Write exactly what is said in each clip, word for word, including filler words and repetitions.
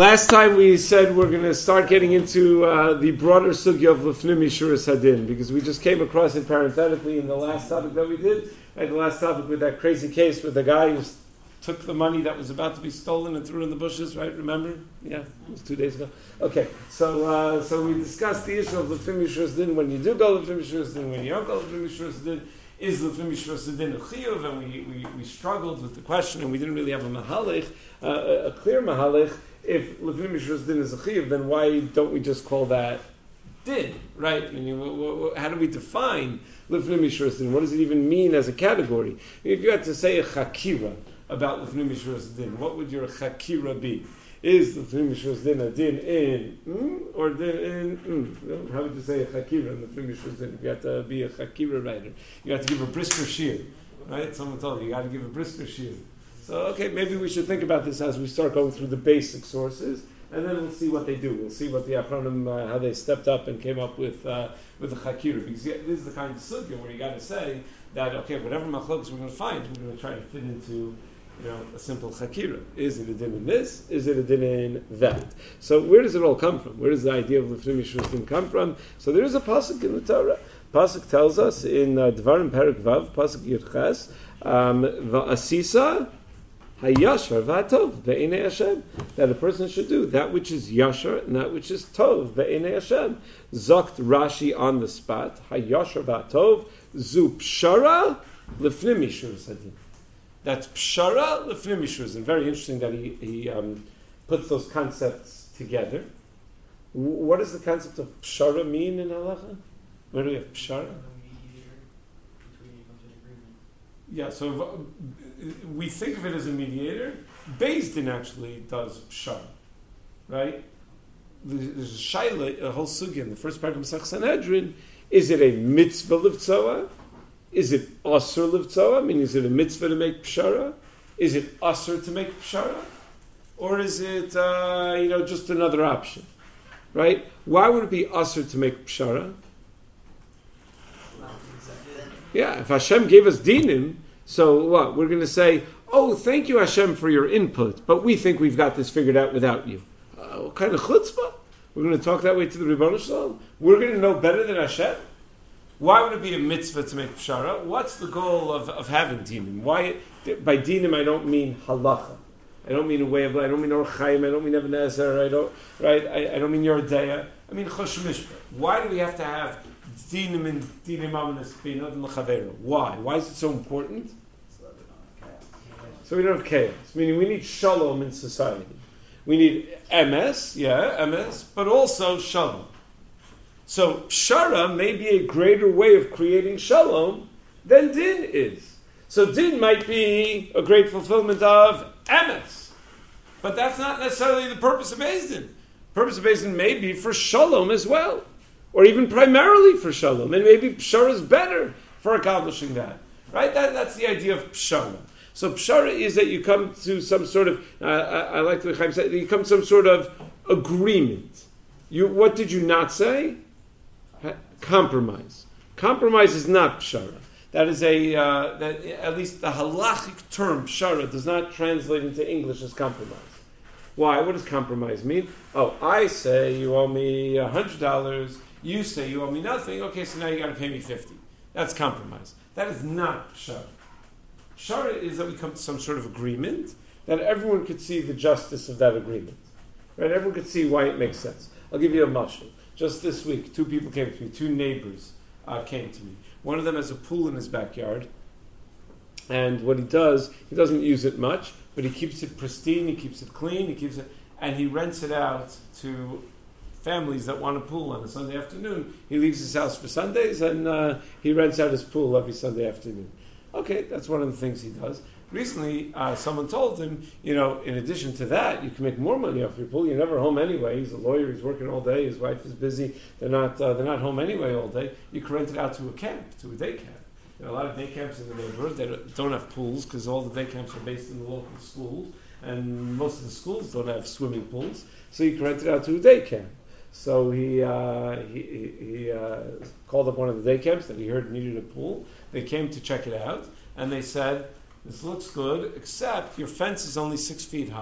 last time we said we're going to start getting into uh, the broader sugya of Lefnim Yishuras Hadin, because we just came across it parenthetically in the last topic that we did, and the last topic with that crazy case with the guy who took the money that was about to be stolen and threw it in the bushes, right? Remember? Yeah, it was two days ago. Okay, so uh, so we discussed the issue of Lefnim Yishuras Hadin, when you do go Lefnim Yishuras Hadin, when you don't go Lefnim Yishuras Hadin. Is Lefnim Yishuras Hadin a chiyuv? And we, we, we struggled with the question, and we didn't really have a mahalech, uh, a, a clear mahalech. If Lefnim Yishuras Hadin is a chiyuv, then why don't we just call that din, right? I mean, w- w- how do we define Lefnim Yishuras Hadin? What does it even mean as a category? If you had to say a chakira about Lefnim Yishuras Hadin, what would your chakira be? Is Lefnim Yishuras Hadin a din in mm, or din in mm? How would you say a chakira in Lefnim Yishuras Hadin? If you have to be a chakira writer, you have to give a brisker shir, right? Someone told you you got to give a brisker shir. So okay, maybe we should think about this as we start going through the basic sources, and then we'll see what they do. We'll see what the Achronim, uh, how they stepped up and came up with uh, with the chakira. Because yeah, this is the kind of sugya where you got to say that okay, whatever machlokas we're going to find, we're going to try to fit into, you know, a simple chakira. Is it a din in this? Is it a din in that? So where does it all come from? Where does the idea of Lefnim Yishuras Hadin come from? So there is a pasuk in the Torah. Pasuk tells us in uh, Dvarim Perek Vav, pasuk Yud Ches, um, va'asisa hayashar va'tov ve'enei Hashem, that a person should do that which is yashar and that which is tov ve'enei Hashem. Zokt Rashi on the spot, hayashar va'tov zu pshara Lefnim Yishuras Hadin. That's pshara Lefnim Yishuras. And very interesting that he, he um, puts those concepts together. W- what does the concept of pshara mean in halacha? Where do we have pshara? Yeah, so uh, we think of it as a mediator. Beis Din actually does pshara, right? There's a shaila, a whole sugya in the first part of Masech Sanhedrin. Is it a mitzvah livtzoa? Is it asur livtzoa? I mean, is it a mitzvah to make pshara? Is it asur to make pshara? Or is it, uh, you know, just another option? Right? Why would it be asur to make pshara? Yeah, if Hashem gave us dinim, so what? We're going to say, oh, thank you Hashem for your input, but we think we've got this figured out without you. Uh, what kind of chutzpah? We're going to talk that way to the Ribono Shalom? We're going to know better than Hashem? Why would it be a mitzvah to make pshara? What's the goal of, of having dinim? Why, by dinim I don't mean halacha. I don't mean a way of life. I don't mean Orach Chaim. I don't mean Even Ezer. I don't, right? I, I don't mean Yordeya. I mean Chosh Mishpah. Why do we have to have dinim and dinim amanis binod and l'chavera? Why? Why is it so important? So we don't have chaos. Meaning we need shalom in society. We need M S, yeah, M S, but also shalom. So pshara may be a greater way of creating shalom than din is. So din might be a great fulfillment of M S, but that's not necessarily the purpose of Beis Din. The purpose of Beis Din may be for shalom as well, or even primarily for shalom, and maybe pshara is better for accomplishing that. Right? That, that's the idea of pshara. So pshara is that you come to some sort of, uh, I, I like the Chaim say, you come to some sort of agreement. You, what did you not say? Compromise. Compromise is not pshara. That is a, uh, that at least the halachic term pshara does not translate into English as compromise. Why? What does compromise mean? Oh, I say you owe me one hundred dollars, you say you owe me nothing, okay, so now you got to pay me fifty. That's compromise. That is not pshara. Pshara is that we come to some sort of agreement that everyone could see the justice of that agreement. Right? Everyone could see why it makes sense. I'll give you a mashal. Just this week, two people came to me, two neighbors uh, came to me. One of them has a pool in his backyard, and what he does, he doesn't use it much, but he keeps it pristine, he keeps it clean, he keeps it, and he rents it out to families that want a pool on a Sunday afternoon. He leaves his house for Sundays, and uh, he rents out his pool every Sunday afternoon. Okay, that's one of the things he does. Recently, uh, someone told him, you know, in addition to that, you can make more money off your pool. You're never home anyway. He's a lawyer. He's working all day. His wife is busy. They're not. Uh, they're not home anyway all day. You can rent it out to a camp, to a day camp. There are a lot of day camps in the neighborhood that don't have pools because all the day camps are based in the local schools, and most of the schools don't have swimming pools. So you can rent it out to a day camp. So he uh, he, he uh, called up one of the day camps that he heard needed a pool. They came to check it out, and they said, this looks good, except your fence is only six feet high,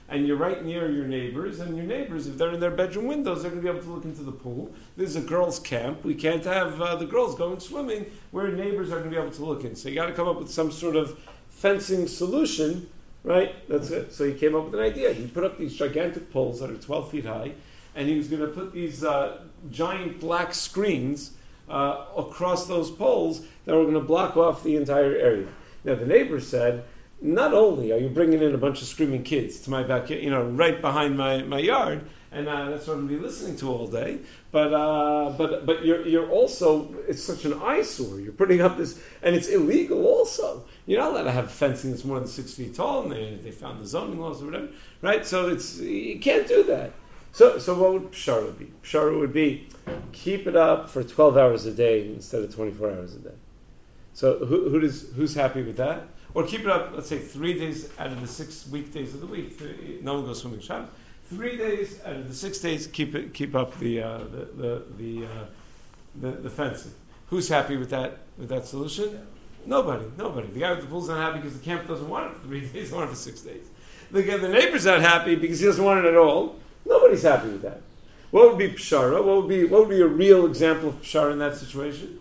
and you're right near your neighbors, and your neighbors, if they're in their bedroom windows, they're going to be able to look into the pool. This is a girls' camp. We can't have uh, the girls going swimming where neighbors are going to be able to look in. So you got to come up with some sort of fencing solution, right? That's it. So he came up with an idea. He put up these gigantic poles that are twelve feet high, and he was going to put these uh, giant black screens uh, across those poles that were going to block off the entire area. Now the neighbors said, not only are you bringing in a bunch of screaming kids to my backyard, you know, right behind my, my yard, and uh, that's what I'm going to be listening to all day, but uh, but but you're you're also, it's such an eyesore. You're putting up this, and it's illegal also. You're not allowed to have fencing that's more than six feet tall, and they, they found the zoning laws or whatever, right? So it's you can't do that. So so what would Pshara be? Pshara would be keep it up for twelve hours a day instead of twenty-four hours a day. So who, who does who's happy with that? Or keep it up, let's say, three days out of the six weekdays of the week. No one goes swimming Shabbat. Three days out of the six days, keep it, keep up the uh, the the the, uh, the the fencing. Who's happy with that with that solution? Yeah. Nobody, nobody. The guy with the pool's not happy because the camp doesn't want it for three days. They want it for six days. The the neighbor's not happy because he doesn't want it at all. Nobody's happy with that. What would be pshara? What would be what would be a real example of pshara in that situation?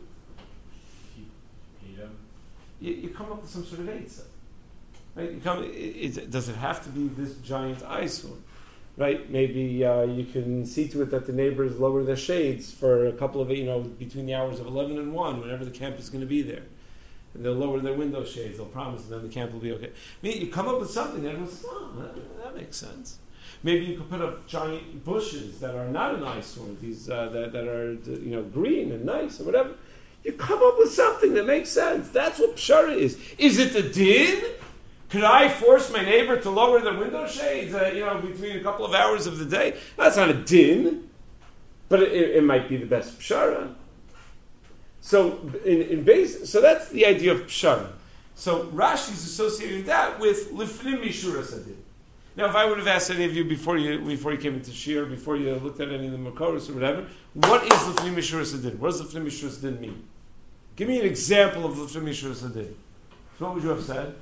You, you come up with some sort of eitzah, right? You come. It, it, does it have to be this giant eyesore, right? Maybe uh, you can see to it that the neighbors lower their shades for a couple of, you know, between the hours of eleven and one, whenever the camp is going to be there, and they'll lower their window shades. They'll promise, and then the camp will be okay. I mean, you come up with something that goes, oh, that, that makes sense. Maybe you could put up giant bushes that are not an eyesore, these uh, that that are, you know, green and nice or whatever. You come up with something that makes sense. That's what pshara is. Is it the din? Could I force my neighbor to lower their window shades, uh, you know, between a couple of hours of the day? That's not a din, but it, it might be the best pshara. So, in, in base, so that's the idea of pshara. So Rashi is associating that with lifnim mishuras adin. Now, if I would have asked any of you before you before you came into Shir, before you looked at any of the Makoros or whatever, what is lifnim mishuras adin? What does lifnim mishuras adin mean? Give me an example of lifnim mishuras adin. So what would you have said?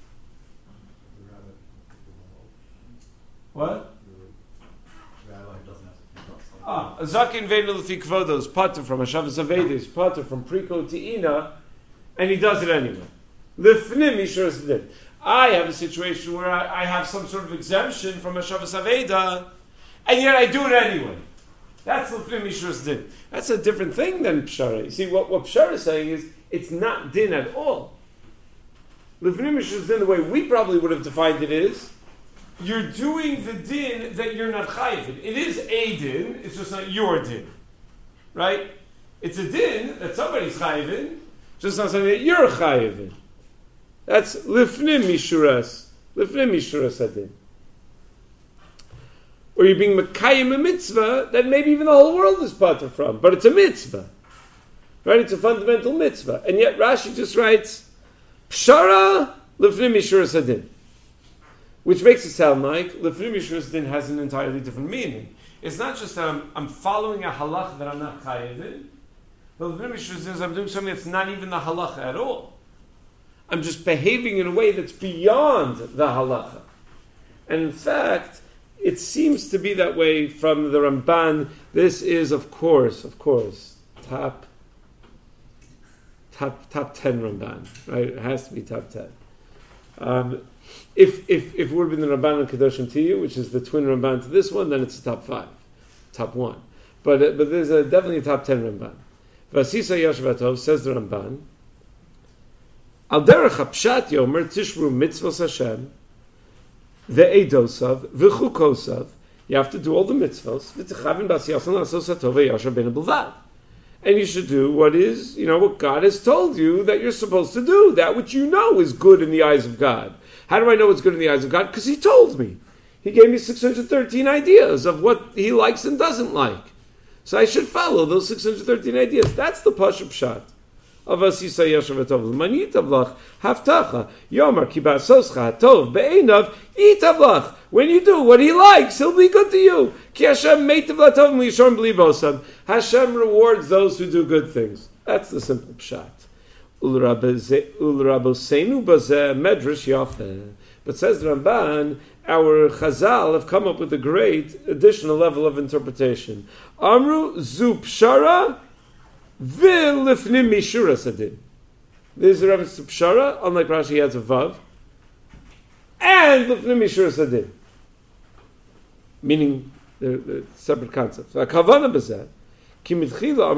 What? Ah, a zakin veinu l'fi kvodos, pater from Hashavas Avedis, pater from Priko Ti'ina, and he does it anyway. Lifnim mishuras adin. I have a situation where I, I have some sort of exemption from Hashavas Aveda, and yet I do it anyway. That's lifnim mishuras din. That's a different thing than pshara. You see, what, what pshara is saying is, it's not din at all. Lifnim mishuras din, the way we probably would have defined it is, you're doing the din that you're not chayiv in. It is a din, it's just not your din. Right? It's a din that somebody's chayiv in, just not something that you're chayiv in. That's lifnim mishuras, lifnim mishuras adin. Or you're being mekayim a mitzvah that maybe even the whole world is pater from, but it's a mitzvah, right? It's a fundamental mitzvah, and yet Rashi just writes pshara lifnim mishuras adin, which makes it sound like lifnim mishuras adin has an entirely different meaning. It's not just that I'm, I'm following a halach that I'm not chayiv in, but lifnim mishuras adin is I'm doing something that's not even the halacha at all. I'm just behaving in a way that's beyond the halacha. And in fact, it seems to be that way from the Ramban. This is, of course, of course, top, top, top ten Ramban, right? It has to be top ten. Um, if if if it would have been the Ramban and Kedoshim to you, which is the twin Ramban to this one, then it's a top five, top one. But uh, but there's a, definitely a top ten Ramban. Vasisa Yashvatov says the Ramban. Al derech hapshat yomer tishru mitzvos Hashem ve'edosav v'chukosav. You have to do all the mitzvos. V'techavin b'asiyasan asos hatov ve'yashar ben b'lvad. And you should do what is, you know, what God has told you that you're supposed to do. That which you know is good in the eyes of God. How do I know what's good in the eyes of God? Because He told me. He gave me six hundred thirteen ideas of what He likes and doesn't like. So I should follow those six hundred thirteen ideas. That's the Pashup Pshat. Of Asisa Yashavatov Manitavlach Haftacha Yomar Kibasoscha Tov Be'enav Itavlach. When you do what He likes, He'll be good to you. Ki Hashem Meitavlatov Lishon Blibosam. Hashem rewards those who do good things. That's the simple pshat. Ulrabosenu Bazeh Medrash Yafeh. But says the Ramban, our Chazal have come up with a great additional level of interpretation. Amru zu pshara v'lifnim mishura sadin. There's a reference to pshara, unlike Rashi he has a vav, and lifnim mishura sadin, meaning they're, they're separate concepts. Hakavana b'zeh. Meaning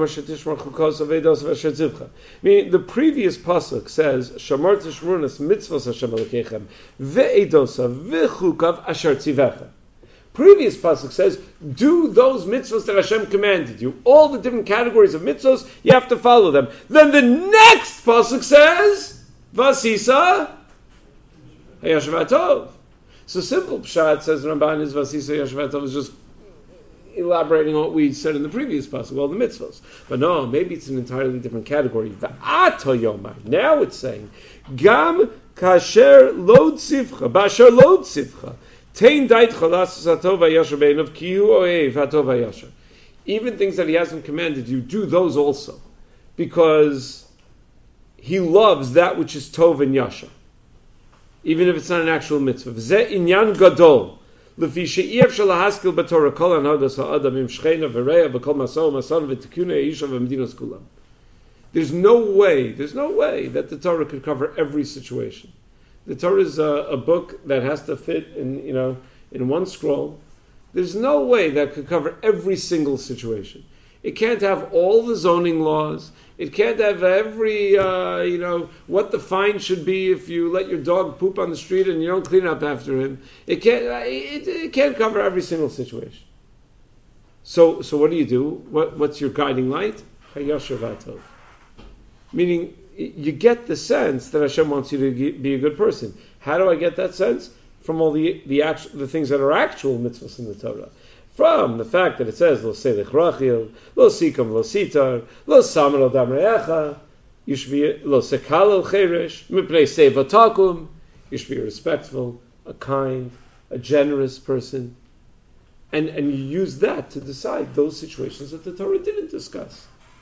the previous pasuk says Shamar tishmurnas mitzvos Hashem Elokechem ve'edosa v'chukav asher tzivecha. Previous pasuk says do those mitzvos that Hashem commanded you. All the different categories of mitzvos, you have to follow them. Then the next pasuk says Vasisa Hayashvatov. So simple pshat, says Ramban, is Vasisa Hayashvatov is just elaborating on what we said in the previous passage, well, the mitzvahs. But no, maybe it's an entirely different category. V'ato yomar. Now it's saying, Gam kasher lo tzivcha, basher lo tzivcha, tein dait chalas satov v'yasher be'enov kihu oev hatov v'yasher. Even things that he hasn't commanded you, do those also. Because he loves that which is tov and yasher. Even if it's not an actual mitzvah. V'zeh inyan gadol. There's no way that there's no way that the Torah could cover every situation. The Torah is a, a book that has to fit in, you know, in one scroll. There's no way that could cover every single situation. It can't have all the zoning laws. It can't have every, uh, you know, what the fine should be if you let your dog poop on the street and you don't clean up after him. It can't. It, it can't cover every single situation. So, so what do you do? What, what's your guiding light? Hayasher v'atov. Meaning, you get the sense that Hashem wants you to be a good person. How do I get that sense? From all the the actual, the things that are actual mitzvahs in the Torah. From the fact that it says, Lo selech rachil, Lo sikam lo sitar, Lo samer al dam re'echa, you should be, Lo sekal al cheresh, Mipnei seva takum, you should be a respectful, a kind, a generous person. And, and you use that to decide those situations that the Torah didn't discuss.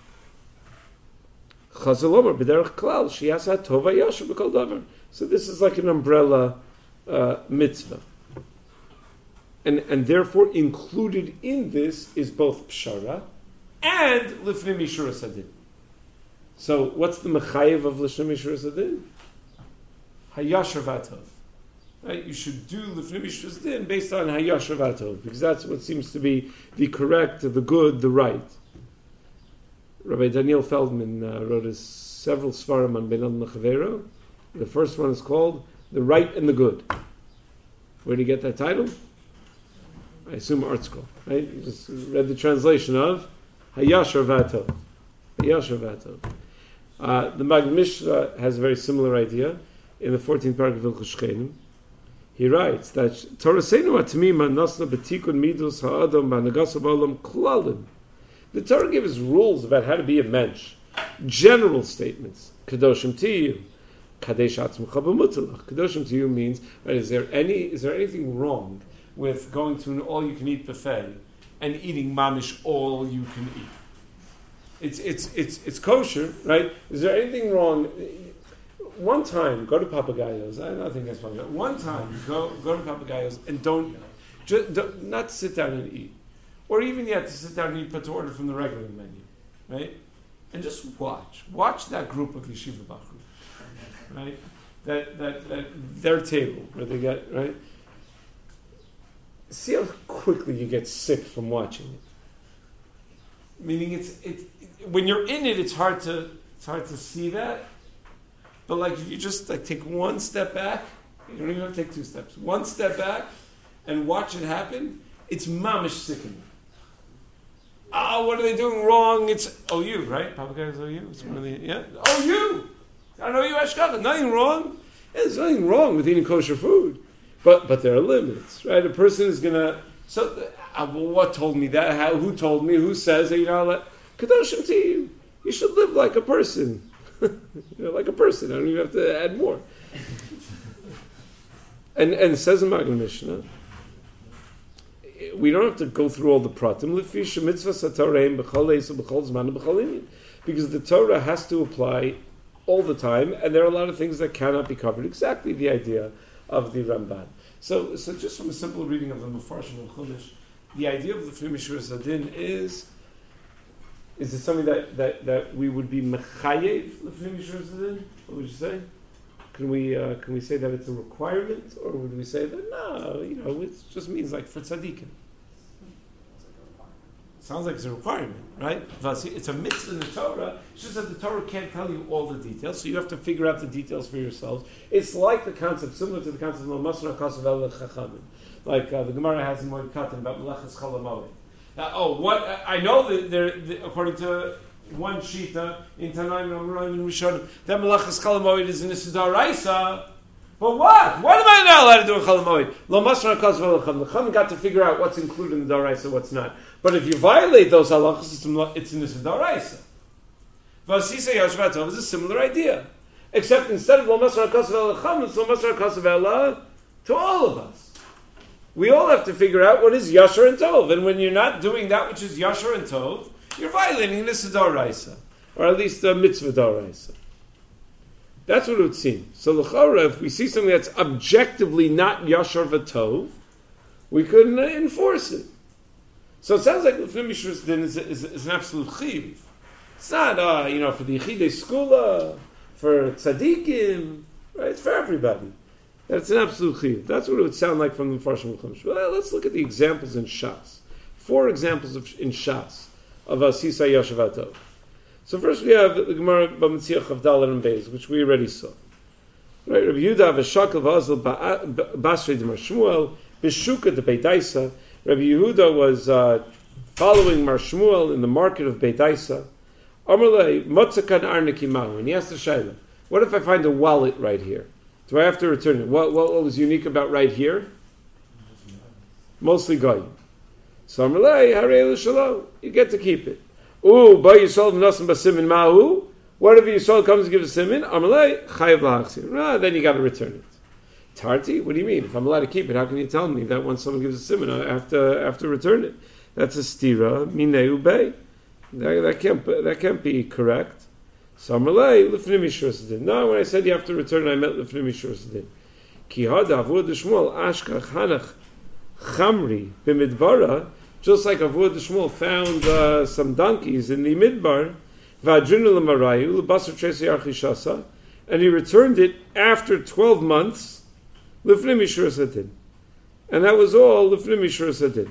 Chazal Omer, b'derech klal, sheyasa tova yasher b'kol davar. So this is like an umbrella uh, mitzvah. And, and therefore included in this is both pshara and lifnei mishura sadin. So what's the mechayev of lifnei mishura sadin? Hayasher v'atov. Right? You should do lifnei mishura sadin based on hayasher v'atov, because that's what seems to be the correct, the good, the right. Rabbi Daniel Feldman uh, wrote a, several svarim on Beinad Mechavero. The first one is called The Right and the Good. Where did he get that title? I assume art school, right? You just read the translation of Hayasher v'atov. Hayasher v'atov. Uh, the Magid Mishnah has a very similar idea in the fourteenth paragraph of Hilchos Shchenim. He writes that Toraseinu atmima nasna b'tikun midus ha'adam b'hanagas ba'olam klalim. The Torah gives us rules about how to be a mensch, general statements. Kadoshim tiyu, kadesh atzmucha b'mutalach. Kadoshim tiyu means, right, is there any is there anything wrong with going to an all-you-can-eat buffet and eating mamish all you can eat? It's it's it's it's kosher, right? Is there anything wrong? One time, go to Papagayos. I don't think that's Papagayos. One time, go go to Papagayos and don't, just, don't not sit down and eat, or even yet to sit down and eat, but to order from the regular menu, right? And just watch, watch that group of yeshiva bachur, right? That that that their table where they get right. See how quickly you get sick from watching it. Meaning, it's it, it when you're in it, it's hard to it's hard to see that. But like if you just like take one step back, you don't even have to take two steps. One step back and watch it happen. It's mamish sickening. Ah, oh, what are they doing wrong? It's O U, right? Papagayos O U. It's one of the yeah O U. I know you Ashkacha. Nothing wrong. Yeah, there's nothing wrong with eating kosher food. But but there are limits, right? A person is gonna. So, uh, well, what told me that? How, who told me? Who says that? You know, like, kadoshim tiyu. You should live like a person, you know, like a person. I don't even have to add more. And and it says in Magid Mishnah, we don't have to go through all the pratim. Because the Torah has to apply all the time, and there are a lot of things that cannot be covered. Exactly the idea of the Ramban. So, so just from a simple reading of the Mefarshim and Chumash, the idea of Lifnei Mishuras Hadin is, is it something that, that, that we would be mechayev Lifnei Mishuras Hadin? What would you say? Can we uh, can we say that it's a requirement, or would we say that no, you know, it just means like for tzaddikim? Sounds like it's a requirement, right? It's a mitzvah in the Torah. It's just that the Torah can't tell you all the details, so you have to figure out the details for yourselves. It's like the concept, similar to the concept of Masra Kasav El Chachamim, like uh, the Gemara has in Moed Katan about Melechas Chalamoid. Now, oh, what I know that there, the, according to one shita in Tanaim and Amoraim and Rishonim, that Melechas Chalamoid is in the Sidaraisa. But what? What am I not allowed to do in Chalamoid? Lo Masra Kasav El Chachamim. The Chachamim got to figure out what's included in the Daraisa, what's not. But if you violate those halachas, it's in the Sidaraisa. Vasisa Yashvatov is a similar idea. Except instead of Lo Masra Kasav El Chachamim, it's Lo Masra Kasav Ela to all of us. We all have to figure out what is Yashar and Tov. And when you're not doing that which is Yashar and Tov, you're violating the Sidaraisa. Or at least the Mitzvah Daraisa. That's what it would seem. So l'chara, if we see something that's objectively not Yashar v'Tov, we couldn't enforce it. So it sounds like Lifnei Mishuras Hadin is, is, is an absolute chiv. It's not, uh, you know, for the Yechidei Skula, for tzaddikim, right? It's for everybody. That's an absolute chiv. That's what it would sound like from the Mefarshim Chumash. Well, let's look at the examples in Shas. Four examples of, in Shas of Asisa Yashav Tov. So first we have the Gemara B'Metziach of Dalet and Beis, which we already saw. Right, Rabbi Yehuda v'Shakal v'Azal Basrei de Mar Shmuel b'Shuka de Beit Daisa. Rabbi Yehuda was uh, following Mar Shmuel in the market of Beit Daisa. Amalei Motzakan Arnekimahu, and he asked the Shaila, what if I find a wallet right here? Do I have to return it? What, what, what was unique about right here? Mostly goyim. So Amalei Harei L'Shalom, you get to keep it. Ooh, by Yisrael v'Nosim b'Simin Mahu. What if Yisrael comes to give a simin? Amalei Chayav L'Achzir. Ah, then you got to return it. Tarti? What do you mean? If I'm allowed to keep it, how can you tell me that when someone gives a simin, I have to, I have to return it? That's a stira minei ubei. That, that can't that can't be correct. So Amalei Lifnei Mishuras Hadin. No, when I said you have to return, I meant Lifnei Mishuras Hadin. Ki hada avud Shmuel ashkach hanach chamri b'midbara. Just like Avud Shmuel found uh, some donkeys in the midbar, and he returned it after twelve months, Lifnei Mishuras Hadin. And that was all Lifnei Mishuras Hadin.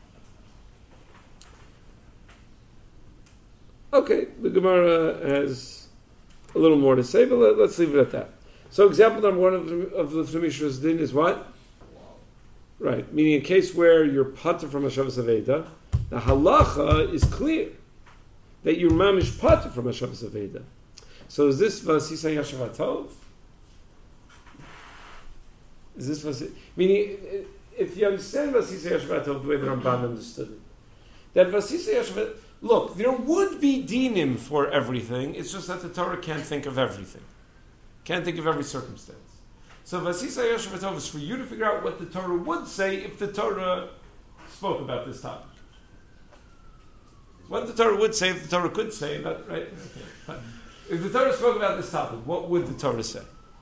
Okay, the Gemara has a little more to say, but let, let's leave it at that. So example number one of, of Lifnei Mishuras Hadin is what? Right, meaning in case where you're pater from Hashavas Aveda, the halacha is clear that you're mamish pater from Hashavas Aveda. So is this Vasisa Yashav Tov? Is this Vasisa? Meaning, if you understand Vasisa Yashav Tov the way the Ramban understood it, that Vasisa Yashav, look, there would be dinim for everything. It's just that the Torah can't think of everything, can't think of every circumstance. So Vasisa Yashav Tov is for you to figure out what the Torah would say if the Torah spoke about this topic. What the Torah would say if the Torah could say about, right? Okay. If the Torah spoke about this topic, what would the Torah say?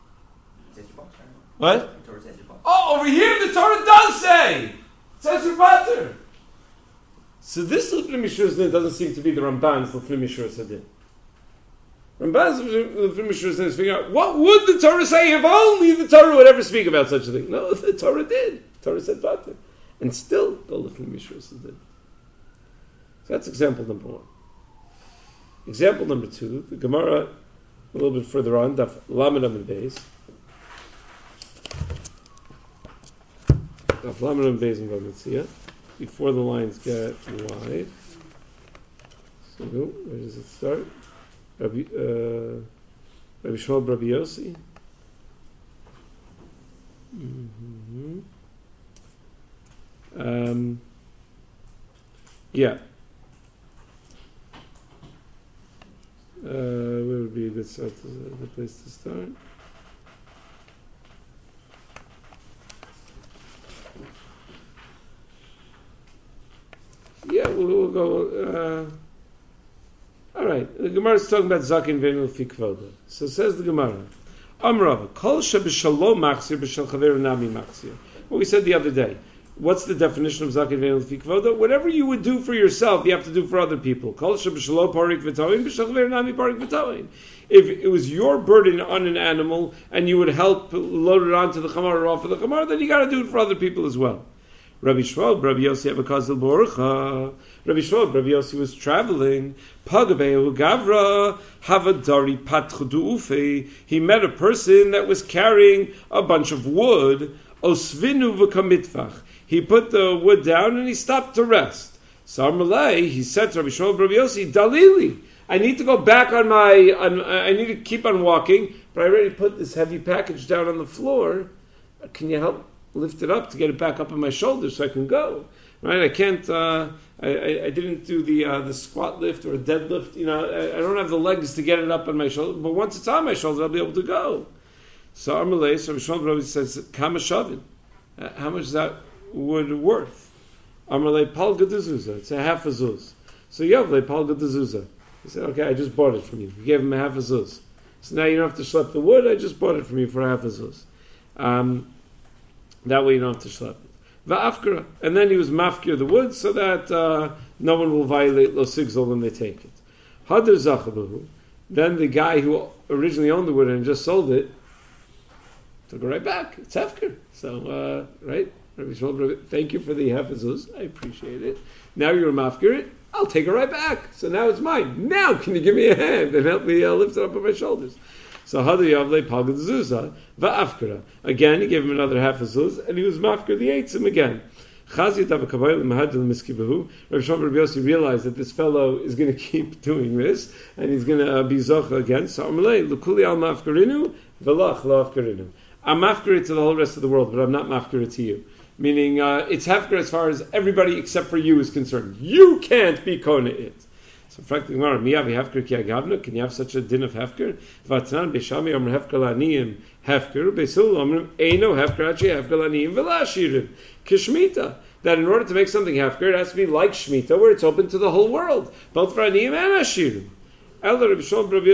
What? Oh, over here the Torah does say! It says your pater. So this Lifnei Mishuras Hadin doesn't seem to be the Ramban's Lifnei Mishuras Hadin. Ramban's Lifnei Mishuras Hadin is figuring out what would the Torah say if only the Torah would ever speak about such a thing. No, the Torah did. The Torah said pater. And still, go Lifnei Mishuras Hadin. So that's example number one. Example number two, the Gemara, a little bit further on, Daf Lamed Amud Beis. Daf Lamed Amud Beis in Bamitzia. Before the lines get wide. So, where does it start? Rabbi, uh, Rabbi Shmuel Rabbi Yossi. Mm-hmm. Um, yeah. Uh, where would be a good start to, uh, the place to start? Yeah, we'll, we'll go. Uh, all right, the Gemara is talking about Zakin Venu Fikvoda. So says the Gemara, Amrav, Kol Shebishalom Machzir B'Shel Chaver Nami Machzir. what we said the other day. What's the definition of Zaken Ve'en L'fi Kvoda? Whatever you would do for yourself, you have to do for other people. If it was your burden on an animal, and you would help load it onto the chamar or off of the chamar, then you got to do it for other people as well. Rabbi Shmuel, Rabbi Yossi Abakazil Borcha. Rabbi Shmuel, Rabbi Yossi was traveling. Pagabehu Gavra Havadari Patchudu Ufe. He met a person that was carrying a bunch of wood. Osvinu v'kamitvach. He put the wood down and he stopped to rest. Sarmalei, he said to Rabbi Shmuel, Rabbi Yossi, Dalili, I need to go back on my. On, I need to keep on walking, but I already put this heavy package down on the floor. Can you help lift it up to get it back up on my shoulders so I can go? Right? I can't. Uh, I, I, I didn't do the uh, the squat lift or a deadlift. You know, I, I don't have the legs to get it up on my shoulder. But once it's on my shoulder, I'll be able to go. So Amalei, so Rabbi Shmuel says, Kama Shavin. Uh, how much is that wood worth? Amalei Palga D'Zuzah. It's a half a zuz. So Yavlei Palga D'Zuzah. He said, okay, I just bought it from you. He gave him a half a zuz. So now you don't have to schlep the wood. I just bought it from you for a half a zuz. Um, that way you don't have to schlep it. Va'afkara. And then he was mafkir the wood so that uh, no one will violate lo sigzol when they take it. Hadr zachabahu. Then the guy who originally owned the wood and just sold it took it right back. It's hefker. So, uh, right? Rabbi Shmuel, thank you for the half a zuz. I appreciate it. Now you're mafkir it. I'll take it right back. So now it's mine. Now can you give me a hand and help me uh, lift it up on my shoulders? So Hadar Yavle Pagad Zuzah Va'afkara. Again, he gave him another half a zuz, and he was mafkir the eitzim again. Rabbi Shmuel Rabbi Yossi realized that this fellow is going to keep doing this, and he's going to uh, be zocha again. So Amalei Lukuli al mafkarinu Velach lo afkarinu. I'm mafkir to the whole rest of the world, but I'm not mafkir to you. Meaning, uh, it's hefker as far as everybody except for you is concerned. You can't be kona it. So, frankly, Gemara, miyavi hefker ki agavna. Can you have such a din of hefker? Vatnan beishami omer hefker laniim hefker. Beisul omer eino hefker achi hefker laniim velashirim. Kishmita. That in order to make something hefker, it has to be like shmita, where it's open to the whole world, both for aniim and ashirim. Rabbi Shmuel Rabbi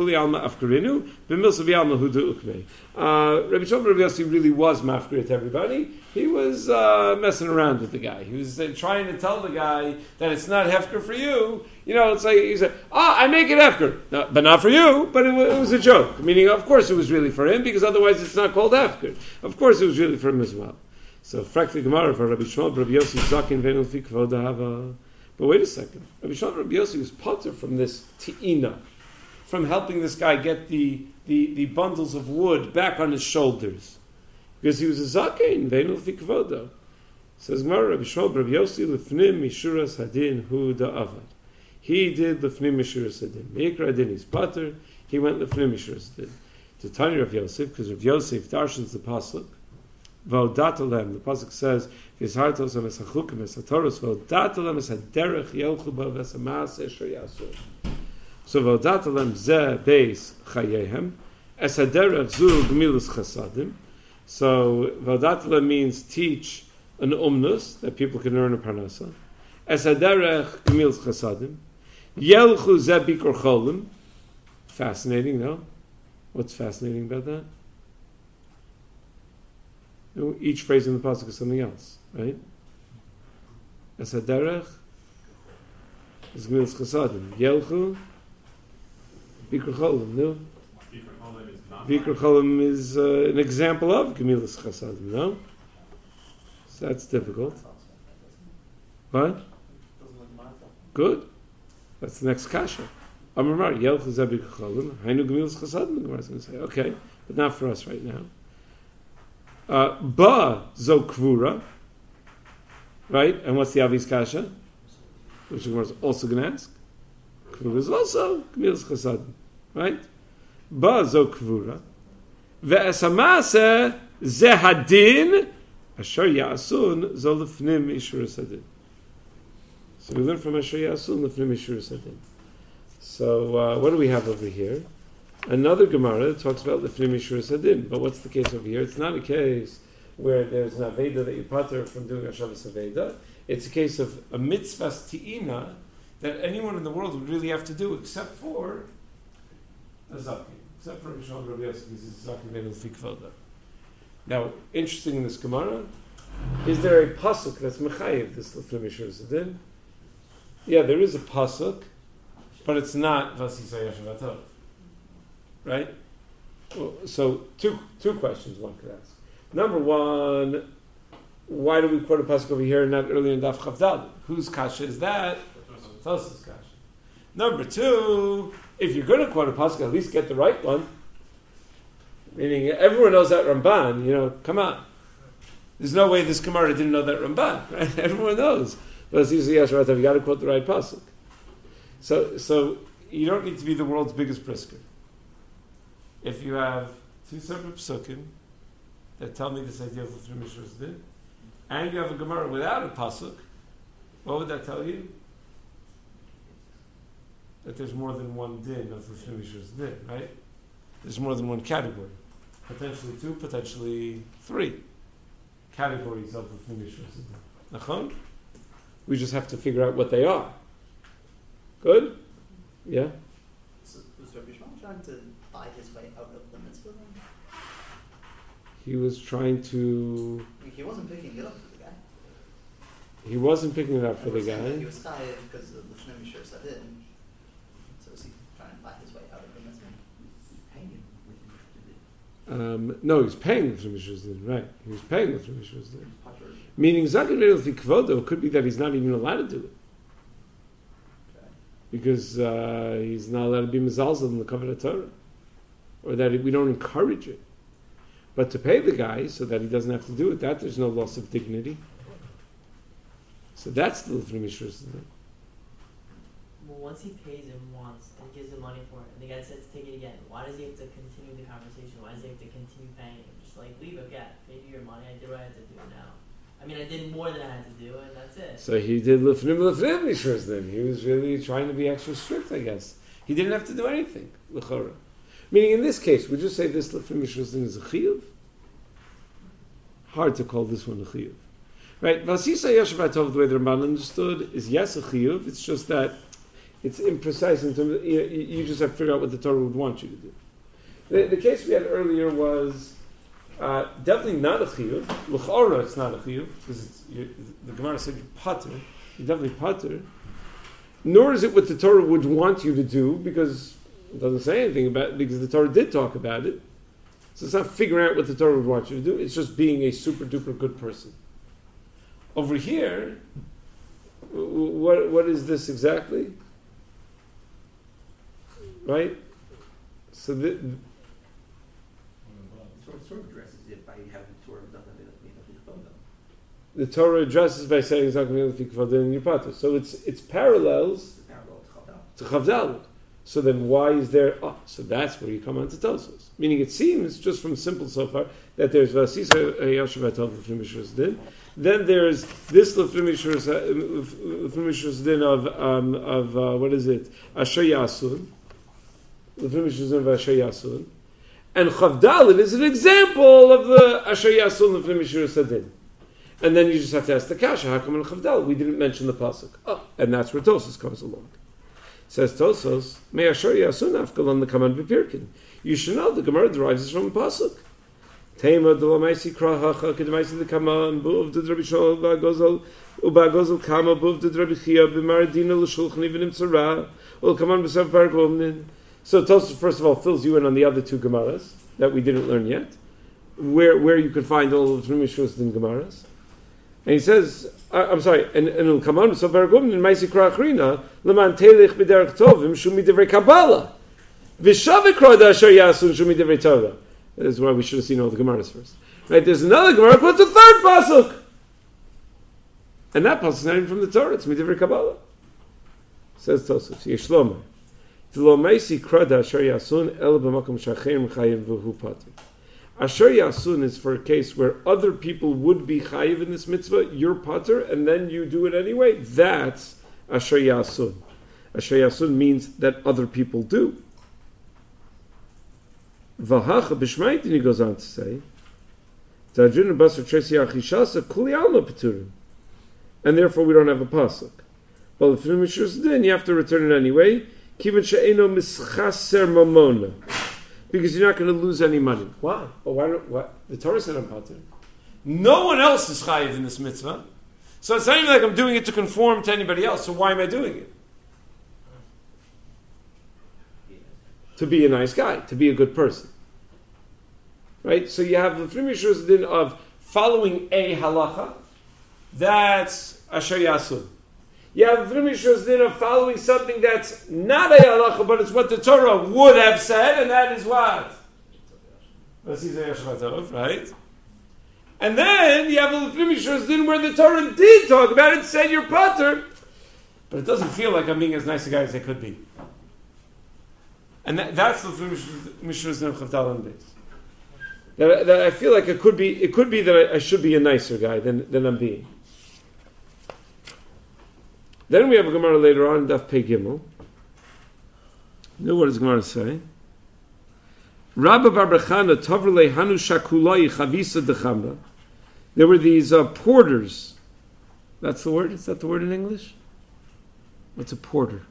Yossi really was mafkir to everybody. He was uh, messing around with the guy. He was uh, trying to tell the guy that it's not hefker for you. You know, it's like he said, "Ah, oh, I make it hefker, no, but not for you." But it, it was a joke. Meaning, of course, it was really for him because otherwise, it's not called hefker. Of course, it was really for him as well. So, frankly, Gemara for Rabbi Shmuel Rabbi Yossi Zakin Ve'en L'fi Kvoda. But wait a second. Rabbi Shmuel Rabbi Yossi was potter from this ti'ina, from helping this guy get the, the, the bundles of wood back on his shoulders. Because he was a zakein, ve'en l'fi kvoda. Says Gemara, Rabbi Shmuel Rabbi Yossi lefnim mishuras hadin hu da'avad. He did lefnim mishuras hadin. Meikra hadin is potter, he went lefnim mishuras hadin. To Tani Rav Yosef, because Rav Yosef darshans the pasuk, V'odatalem, the pasuk says, "V'yishartos ha'mesachukim esatoros v'odatalem esaderech yelchu ba v'esamas esher yasu." So v'odatalem ze beis chayehem esaderech zu gmilus chasadim. So v'odatalem means teach an umnus that people can earn a parnasa. Esaderech gmilus chasadim. Yelchu ze bikor cholim. Fascinating, no? What's fascinating about that? Each phrase in the pasuk is something else, right? Es haderech is gmilas chasadim. Yelchu bikur cholim. No, bikur cholim is uh, an example of gmilas chasadim. No, so that's difficult. What? Good. That's the next kasha. Amar Yelchu ze bikur cholim. Hainu gmilas chasadim. The Gemara is going to say, okay, but not for us right now. Uh, ba zo kvura, right? And what's the Avi's kasha? Which the Gemara is also going to ask. Kvura is also gmilas chasadim, right? Ba zo kvura, ve'esamase ze hadin asher ya'asun zo lefnim ishuras hadin. So we learn from asher ya'asun lefnim ishuras hadin. So uh, what do we have over here? Another Gemara that talks about lefnim ishuras hadin. But what's the case over here? It's not a case where there's an aveda that you pater from doing a Shabbos aveda. It's a case of a mitzvahs ti'ina that anyone in the world would really have to do, except for the zakin, except for Rabbi Shmuel Rabbi Yossi, because it's zakin ve'en l'fi kvoda. Now, interesting in this Gemara, is there a pasuk that's mechayiv this Lefnim Yishuras Hadin? Yeah, there is a pasuk, but it's not Vasisa Yashav Atov. Right? Well, so two two questions one could ask. Number one, why do we quote a pasuk over here and not earlier in Daf Chavdal? Whose kasha is that? Tosa's kasha. Number two, if you're going to quote a pasuk, at least get the right one. Meaning, everyone knows that Ramban. You know, come on. There's no way this Gemara didn't know that Ramban. Right? Everyone knows. But you got to quote the right pasuk. So, so you don't need to be the world's biggest brisker. If you have two separate psukim that tell me this idea of Lefnim Yishuras Hadin, and you have a Gemara without a pasuk, what would that tell you? That there's more than one din of Lefnim Yishuras Hadin, right? There's more than one category. Potentially two, potentially three categories of Lefnim Yishuras Hadin. Nachon? We just have to figure out what they are. Good? Yeah? So was Rabbi Shmuel trying to buy his way out of the mitzvah then? He was trying to... He wasn't picking it up for the guy. He wasn't picking it up for the guy. He was tired because of the Lefnim Yishuras Hadin. So was he trying to buy his way out of the mitzvah? Um, no, he was paying Lefnim Yishuras Hadin, right. He was paying Lefnim Yishuras Hadin. Meaning, Zakin Lefi Kvodo could be that he's not even allowed to do it. Because uh, he's not allowed to be mezalzel in the Kavod Torah. Or that we don't encourage it. But to pay the guy so that he doesn't have to do it, that there's no loss of dignity. So that's the Lefnim Yishuras Hadin. Well, once he pays him once and gives him money for it, and the guy says take it again, why does he have to continue the conversation? Why does he have to continue paying him? Just like, leave it, yeah, pay you your money, I did what I had to do now. I mean, I did more than I had to do, and that's it. So he did Lefnim Lefnim Yishuras Hadin. He was really trying to be extra strict, I guess. He didn't have to do anything, l'chora. Meaning, in this case, would you say this Lefnim Yishuras Hadin is a chiyuv? Hard to call this one a chiyuv. Right? Vasisa Yashav Atov, the way the Ramban understood, is yes, a chiyuv. It's just that it's imprecise in terms of, you, you just have to figure out what the Torah would want you to do. The, the case we had earlier was uh, definitely not a chiyuv. L'chora, it's not a chiyuv, because it's, you, the Gemara said you pater. You definitely pater. Nor is it what the Torah would want you to do, because it doesn't say anything about it, because the Torah did talk about it. So it's not figuring out what the Torah would want you to do, it's just being a super duper good person. Over here, what what is this exactly? Right? So the, Torah addresses it by having Torah doesn't mean the Torah addresses by saying it's not going to be in Yipata. So it's it's parallels to Chavdal. So then why is there? Oh, so that's where you come on to Tosos. Meaning it seems just from simple so far that there's Vasisa Yashav Atov Lefnim Yishuras Hadin. Then there's this Lefnim Yishuras Hadin of um, of uh, what is it? Asher Yasun. Lefnim Yishuras Hadin of Asher Yasun. And Chavdal is an example of the Asher Yasun Lefnim Yishuras Hadin. And then you just have to ask the kasha, how come in Chavdal we didn't mention the pasuk? Oh, and that's where Tosos comes along. Says Tosos, "May Asher Yasun afkal on the command b'pirkin." You should know the Gemara derives from a pasuk. Tema de lamaisi krahacha kedemaisi the kaman buv de Rabbi Shol ba'gozol uba'gozol kama buv de Rabbi Chia b'maradina l'shulchan even im tzara ul kaman b'sav pargomnin. So Tosos first of all fills you in on the other two Gemaras that we didn't learn yet, where where you could find all of the Mishros and Gemaras. And he says, uh, I'm sorry, and it'll come on, so Varagum in Maisi Krachrina, Leman Telech B'derech Tovim, Shumi Divrei Kabbalah. Vishavikra da Asher Yasun Shumi Divrei Torah. That is why we should have seen all the Gemaras first. Right, there's another Gemara, what's the third Pasuk? And that Pasuk is not even from the Torah, it's Midivrei Kabbalah. Says Tosos, Yeshloma. V'lo Maisi Kra da Asher Yasun, El B'makom Shachem Chayim V'hu Pater. Asher Yasun is for a case where other people would be chayiv in this mitzvah, you're pater, and then you do it anyway. That's Asher Yasun. Asher Yasun means that other people do. Vahacha b'shmaitin, he goes on to say, Ta'ajun basar tresi achishasa kuli alma peturim, and therefore we don't have a pasuk. Well, if you're Mishras, you have to return it anyway. Kiven she'eno mischaser mamona. Because you're not going to lose any money. Why? Well, why don't, what? The Torah said I'm pater. No one else is chayiv in this mitzvah. So it's not even like I'm doing it to conform to anybody else. So why am I doing it? To be a nice guy, to be a good person. Right? So you have the three mishras din of following a halacha. That's asher yasu. You have the three mishras din of following something that's not a halacha, but it's what the Torah would have said, and that is what? Right? And then you have the three mishras din where the Torah did talk about it, said you're pater, but it doesn't feel like I'm being as nice a guy as I could be. And that, that's the three mishras din of Chavdal and Beis. That, that I feel like it could be, it could be that I, I should be a nicer guy than, than I'm being. Then we have a Gemara later on, Daf Pei Gimel. Now what does Gemara say? Rabba bar Bechana Tovrle Hanu Shakulai Chavisa Dechamra. There were these uh, porters. That's the word? Is that the word in English? What's a porter?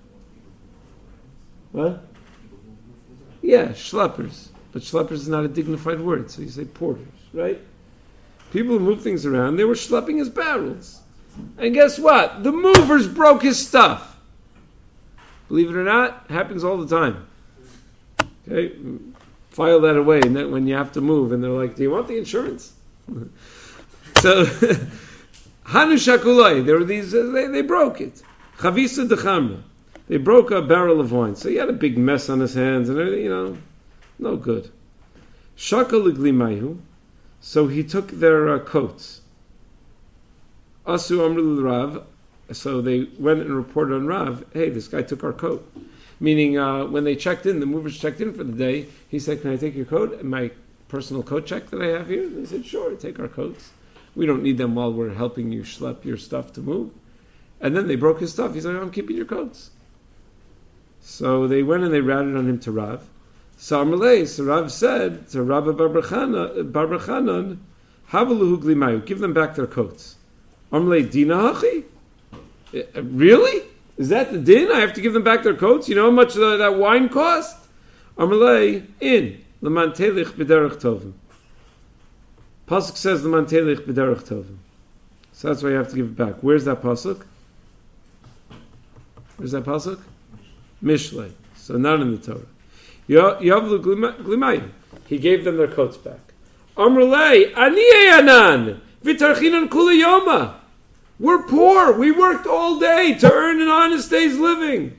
What? Yeah, schleppers. But schleppers is not a dignified word, so you say porters, right? People who move things around, they were schlepping his barrels. And guess what? The movers broke his stuff. Believe it or not, it happens all the time. Okay? File that away, and then when you have to move, and they're like, do you want the insurance? So, Hanu Shakulai, there were these, uh, they, they broke it. Chavisa Dechamra. They broke a barrel of wine. So he had a big mess on his hands, and everything, you know, no good. Shaka Liglimayu. So he took their uh, coats. Asu Amrul Rav. So they went and reported on Rav, hey, this guy took our coat. Meaning, uh, when they checked in, the movers checked in for the day, he said, can I take your coat and my personal coat check that I have here? They said, sure, take our coats. We don't need them while we're helping you schlep your stuff to move. And then they broke his stuff. He's like, I'm keeping your coats. So they went and they routed on him to Rav. So Amalei, so Rav said to Rabba bar Bachanan, Havaluhu glimayu, give them back their coats. Amalei, dina hachi? Really? Is that the din? I have to give them back their coats? You know how much the, that wine cost? Amalei, in. L'man telich b'derech tovim. Pasuk says l'man telich b'derech tovim. So that's why you have to give it back. Where's that pasuk? Where's that pasuk? Mishlei. So not in the Torah. Yavlu glimayim. He gave them their coats back. Amrulei, ani anan, v'tarchinan kula yoma. We're poor. We worked all day to earn an honest day's living.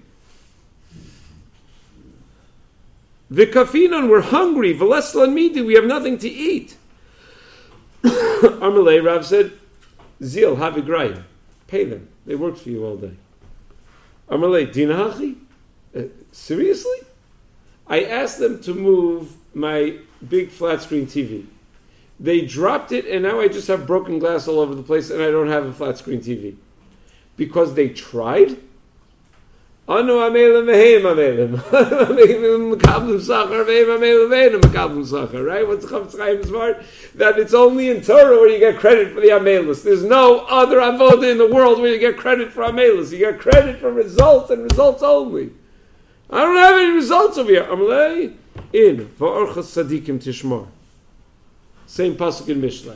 V'kafinan, we're hungry. V'leslan midi, we have nothing to eat. Amalei, Rav said, Zil, havigrayim. Pay them. They worked for you all day. Amalei, dinahachi? Uh, seriously? I asked them to move my big flat screen T V. They dropped it, and now I just have broken glass all over the place, and I don't have a flat screen T V. Because they tried? Anu amelim v'heim amelim. Makablim sachar v'heim amelim v'heim makablim sachar. Right? What's the Chafetz Chaim's part? That it's only in Torah where you get credit for the amelus. There's no other avoda in the world where you get credit for amelus. You get credit for results and results only. I don't have any results over here. Amalei in va'orchas sadikim tishmar. Same pasuk in Mishlei.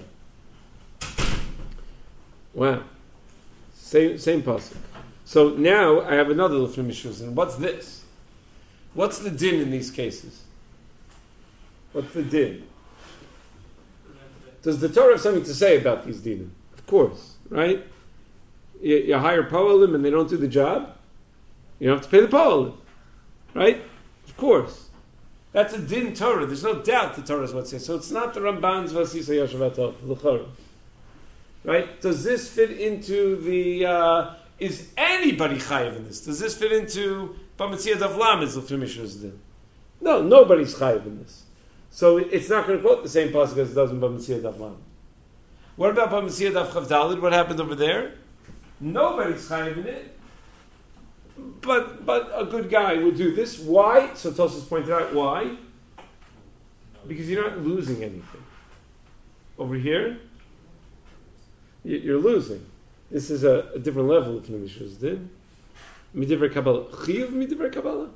Wow. Same same pasuk. So now I have another Lefnim Mishus. And what's this? What's the din in these cases? What's the din? Does the Torah have something to say about these dinim? Of course, right? You, you hire po'alim and they don't do the job, you don't have to pay the po'alim. Right? Of course. That's a din Torah. There's no doubt the Torah is what it says. So it's not the Ramban's Vasisa Yashavatov, L'chora. Right? Does this fit into the, uh, is anybody chayiv in this? Does this fit into Bamatziyah Dav Lamed, L'fnim Mishras din? No, nobody's chayiv in this. So it's not going to quote the same pasuk as it does in Bamatziyah Dav Lamed. What about Bamatziyah Dav Chav Daled? What happened over there? Nobody's chayiv in it. But but a good guy would do this. Why? So Tosfos pointed out why. Because you're not losing anything. Over here, you're losing. This is a, a different level of Mishras Din. Midivrei Kabbalah. Chiyuv Midivrei Kabbalah.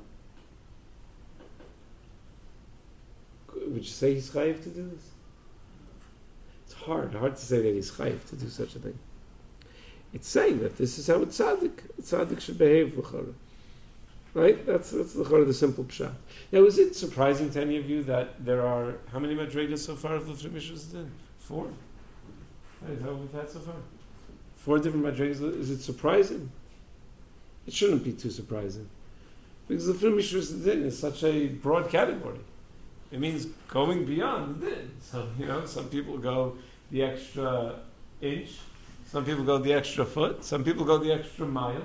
Would you say he's chayiv to do this? It's hard, hard to say that he's chayiv to do such a thing. It's saying that this is how a tzaddik, a tzaddik should behave, l'chara. Right? That's that's l'chara the simple pshat. Now, is it surprising to any of you that there are how many madrigas so far of Lefnei Mishras Din? Four. Right, is that what we've had so far? Four different madrigas. Is it surprising? It shouldn't be too surprising, because Lefnei Mishras Din is such a broad category. It means going beyond the din. So, you know, some people go the extra inch, some people go the extra foot, some people go the extra mile.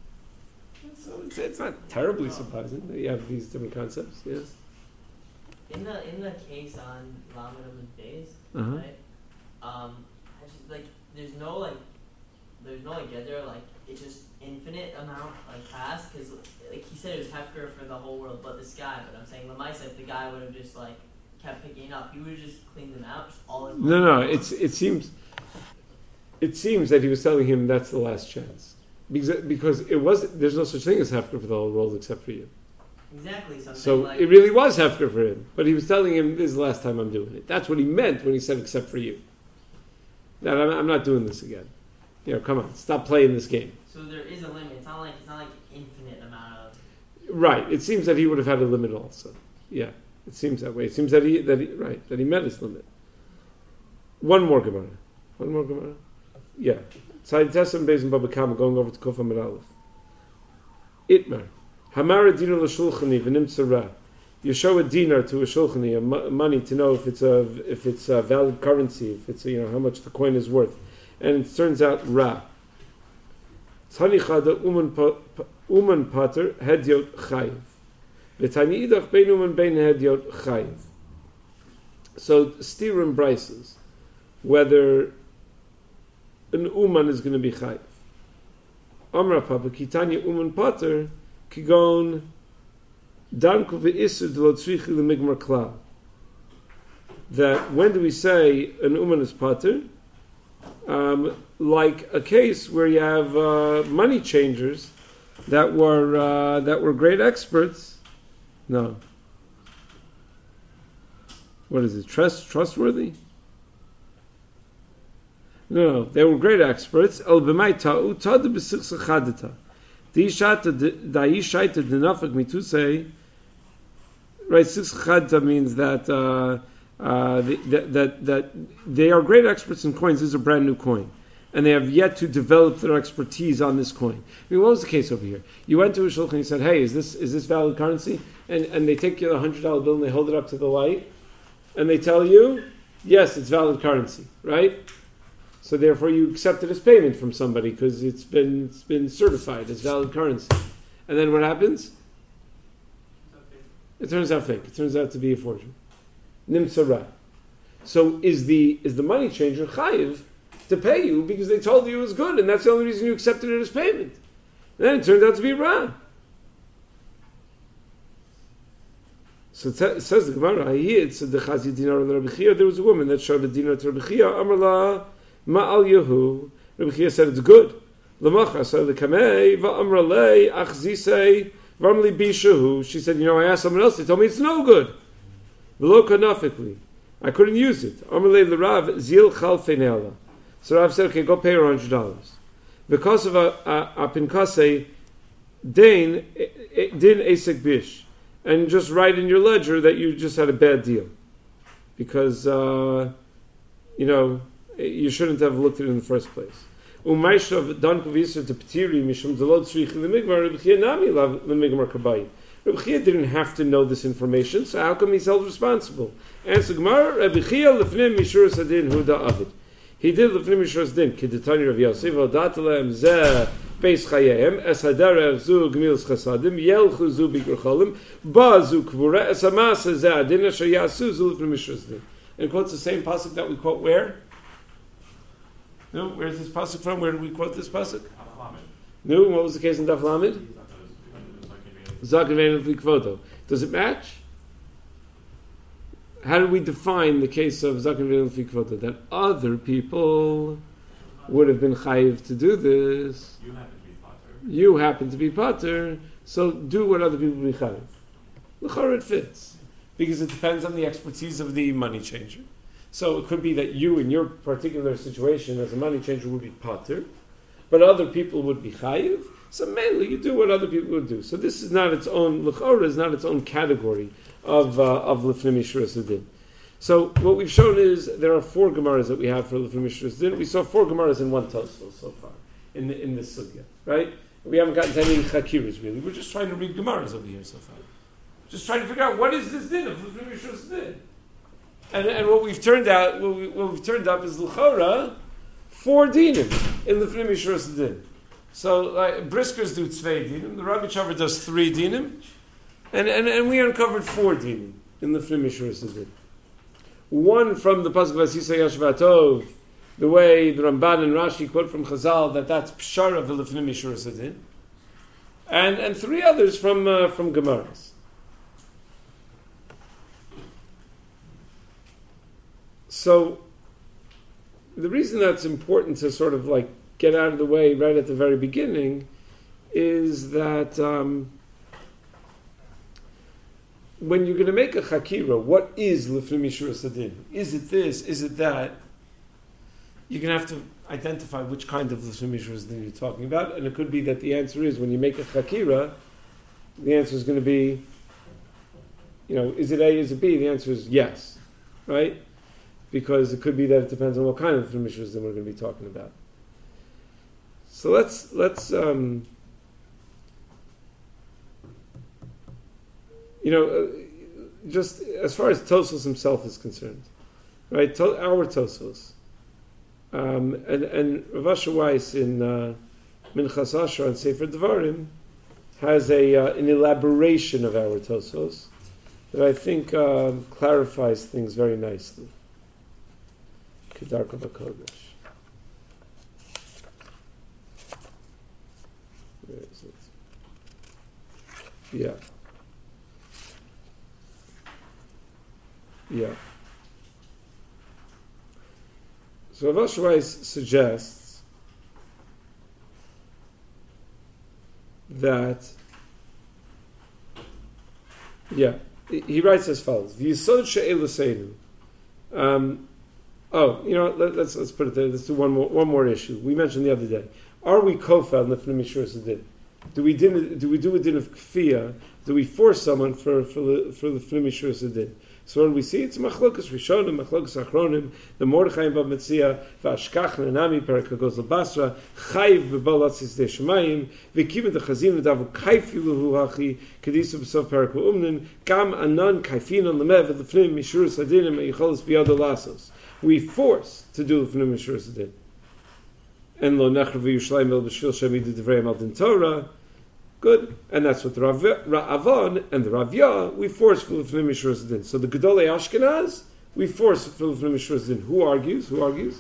So it's, it's not terribly surprising that you have these different concepts, yes? In the in the case on Lamed and Days, Uh-huh. right? Um, I just, like, there's no like, there's no like geder, like it's just infinite amount like past, because like he said it was hefker for the whole world, but this guy. But I'm saying Lamaisa, if the guy would have just like kept picking up, he would have just cleaned them out, just all in. No, no, it's it seems it seems that he was telling him that's the last chance. Because because it was there's no such thing as hefker for the whole world except for you. Exactly. So, I'm So saying, like, it really was hefker for him. But he was telling him this is the last time I'm doing it. That's what he meant when he said except for you. That I'm, I'm not doing this again. You know, come on, stop playing this game. So there is a limit. It's not like it's not like infinite amount of. Right. It seems that he would have had a limit also. Yeah. It seems that way. It seems that he that he right that he met his limit. One more Gemara. One more Gemara. Yeah. Tzad Tesem Beis and Baba Kama going over to Kofa Meralef. Itmar. Hamara dinar l'shulchani v'nim tzara. You show a dinar to a shulchani, a mo- money to know if it's a if it's a valid currency, if it's a, you know how much the coin is worth, and it turns out ra. Tzani chada uman pa- pa- uman pater hedyot chayiv. V'tani idach bein uman bein hedyot chayiv. So stirim brises whether an uman is going to be chayiv. Amra papa kitanya uman pater kigon danku ve'isur de lo tzrichi lemigmar klal. That when do we say an uman is pater? Um, like a case where you have uh, money changers that were uh, that were great experts. No. What is it? Trust trustworthy? No, no, they were great experts. El b'may ta'u ta'u b'sichsa chadita. Da'ishata da'ishaita denafak mitusei. Right, sichsa chadita means that uh, uh, that, that that they are great experts in coins. This is a brand new coin, and they have yet to develop their expertise on this coin. I mean, what was the case over here? You went to a shulchan and you said, "Hey, is this is this valid currency?" And and they take you a hundred dollar bill and they hold it up to the light, and they tell you, "Yes, it's valid currency." Right? So therefore, you accept it as payment from somebody because it's been it's been certified as valid currency. And then what happens? It turns out fake. It turns out to be a forgery. Nimtzara. So is the is the money changer chayiv to pay you because they told you it was good and that's the only reason you accepted it as payment? And then it turned out to be ra. So it sa- it says the Gemara, it's the chazi dinar and Rabbi Chia. There was a woman that showed a dinar to Rabbi Chia. Amrla ma'al Yehu. Rabbi Chia said it's good. L'macha so the kamei va'amra lei ach zisei v'amli bishahu. She said, you know, I asked someone else. They told me it's no good. V'lo kanafikli. I couldn't use it. Amr lei l'Rav zil chalfei ne'ala. So Rav said, okay, go pay her one hundred dollars. Because of a, a, a pinkase din din esek bish. And just write in your ledger that you just had a bad deal. Because, uh, you know, you shouldn't have looked at it in the first place. Umayshav dan kuvisa to petiri mishum delod tzrichi lemigmar Rabbi Chia nami lemigmar kabayit. Rabbi Chia didn't have to know this information, so how come he's held responsible? Answer Gemara, Rabbi Chia lefnim mishuras hadin huda avid. He did lefnim mishuras din kidetani Rav Yosef v'datalem zeh beis chayehem es hadarev zu gemilas chasadim yelchu zu bikurcholim ba zu kvura es hamasa zeh adin asher yasu zu lefnim mishuras din. And quotes the same pasuk that we quote where? No, where's this pasuk from? Where did we quote this pasuk? No, what was the case in Daf Lamed? Zaken V'Kvodo. Does it match? How did we define the case of Zaken V'Kvodo? That other people would have been chayiv to do this. You happen to be potter. You happen to be potter, so do what other people would be chayiv. L'chor it fits because it depends on the expertise of the money changer. So it could be that you, in your particular situation as a money changer, would be pater, but other people would be chayiv. So mainly you do what other people would do. So this is not its own, l'chora is not its own category of uh, of Lifnei Mishuras Hadin. So what we've shown is there are four Gemaras that we have for Lifnei Mishuras Hadin. We saw four Gemaras in one Tosfos so far in the, in this sugya, right? We haven't gotten to any chakiras really. We're just trying to read Gemaras over here so far. Just trying to figure out what is this din of Lifnei Mishuras Hadin. And and what we've turned out, what, we, what we've turned up is l'chora four dinim in Lifnei Mishuras Hadin. So like, Briskers do tzvei dinim, the Rabbi Chavar does three dinim, and, and, and we uncovered four dinim in the Lifnei Mishuras Hadin. One from the Pasuk V'asisa Yashvatov, the way the Ramban and Rashi quote from Chazal that that's Pshara of the Lifnei Mishuras Hadin, and and three others from uh, from Gemaras. So the reason that's important to sort of like get out of the way right at the very beginning is that um, when you're going to make a chakira, what is Lifnei Mishuras Hadin? Is it this? Is it that? You're going to have to identify which kind of Lifnei Mishuras Hadin you're talking about, and it could be that the answer is when you make a chakira, the answer is going to be, you know, is it A, is it B? The answer is yes, right? Because it could be that it depends on what kind of Lifnei Mishuras Hadin we're going to be talking about. So let's let's um, you know uh, just as far as Tosfos himself is concerned, right? To, our Tosfos um, and and Rav Asher Weiss in uh, Minchas Asher and Sefer Devarim has a uh, an elaboration of our Tosfos that I think uh, clarifies things very nicely. Kedarka B'Kodesh. Where is it? Yeah. Yeah. So Rav Asher Weiss suggests that, yeah, he writes as follows: V'yisod she'eluseinu. Um, oh, you know, let, let's let's put it there. Let's do one more one more issue. We mentioned the other day. Are we kofel in the Lifnei Mishuras Hadin? Do we din, do we do a din of kfiyah? Do we force someone for for for the Lifnei Mishuras Hadin? So when we see it's machlokas rishonim, machlokas achronim, the Mordechai and Bab Metzia, v'ashkach nenami perek goes lebasra, chayiv b'balatzis de shemayim, v'kiven the chazim v'davu kaifiluhu hachi, kedisu b'sof perek v'umnin, gam anan kaifin on the mev of the Lifnei Mishuras Hadin and yicholos biyado lasos. We force to do Lifnei Mishuras Hadin. And lo nechra v'yushlayim el b'shvil shemidu divrei al din Torah. Good, and that's what the Rav, Ra'avon and the Ravya, we force for Lifnei Mishuras Hadin. So the Gedolei Ashkenaz, we force for Lifnei Mishuras Hadin. Who argues? Who argues?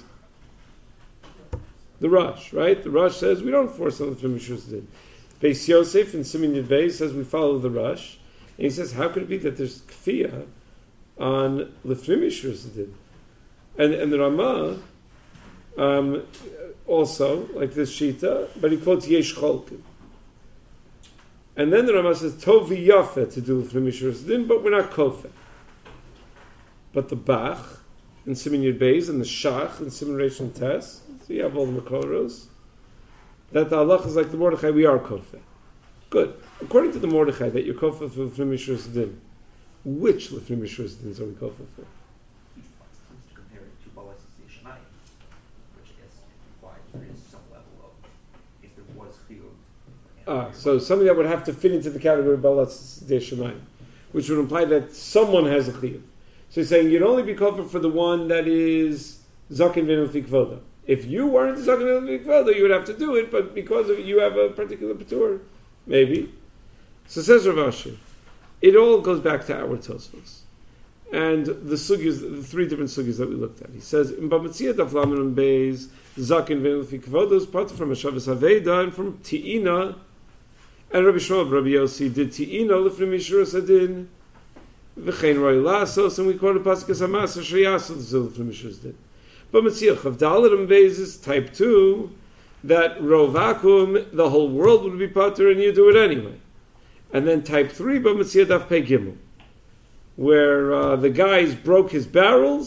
The Rosh, right? The Rosh says we don't force on Lifnei Mishuras Hadin. Beis Yosef in Simin Yud Beis says we follow the Rosh, and he says how could it be that there's kfiyah on Lifnei Mishuras Hadin? And and the Ramah um, also like this Shita, but he quotes Yesh Cholkin. And then the Ramah says, Tov v'yafeh to do Lifnei Mishuras Hadin, but we're not kofeh. But the Bach, and Simin Yud Beis, and the Shach, and Simin Reish and Tes, so you have all the Makoros, that the halach is like the Mordechai, we are kofeh. Good. According to the Mordechai, that you're kofeh for Lifnei Mishuras Hadin, which Lifnei Mishuras Hadin are we kofeh for? To compare it to Balatzis de Shemayim, which I guess implies there is some level of, if there was chiyuv. Ah, so something that would have to fit into the category of Balatzis de Shemayim, which would imply that someone has a chiyuv. So he's saying you'd only be kofar for the one that is zaken v'en l'fikvoda. If you weren't zaken v'en l'fikvoda, you would have to do it, but because of you have a particular patur, maybe. So says Rav Asher, it all goes back to our Tosfos. And the sugyas, the three different sugyas that we looked at. He says, in Bamatzia daf lamed and beis, zaken v'en l'fikvoda is part from Hashavas Haveda and from Ti'ina. And Rabbi Shmuel, Rabbi Yossi did Ti'ina Lifnei Mishuras Hadin, v'chein roi lasos, and we quoted Pasuk Hamasa Sheyasol Lifnei Mishuras Hadin. But Metziach of Dalet and Beis is type two, that ro vacuum, the whole world would be pater, and you do it anyway. And then type three, but Metziach daf Pei Gimel, where uh, the guys broke his barrels,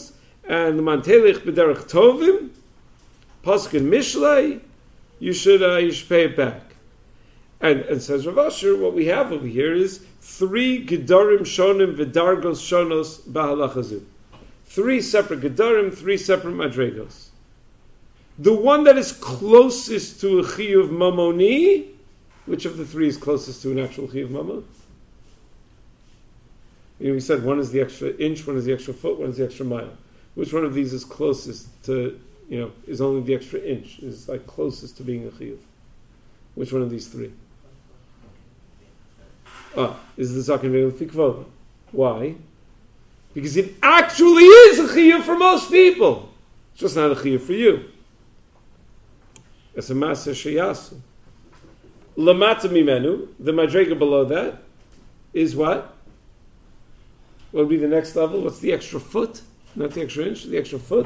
and the mantelech b'derech tovim, paskin mishlei, you should uh, you should pay it back. And and says Rav Asher, what we have over here is three gedarim shonim v'dargos shonos b'halachazu. Three separate gedarim, three separate madregos. The one that is closest to a chiyuv mamoni, which of the three is closest to an actual chiyuv mamon? You know, we said one is the extra inch, one is the extra foot, one is the extra mile. Which one of these is closest to, you know, is only the extra inch, is like closest to being a chiyuv? Which one of these three? Ah, is the zaken ve'il fikvova. Why? Because it actually is a chiyuv for most people. It's just not a chiyuv for you. It's a maser sheyasu. Lamata mimenu, the madrega below that, is what? What would be the next level? What's the extra foot? Not the extra inch, the extra foot.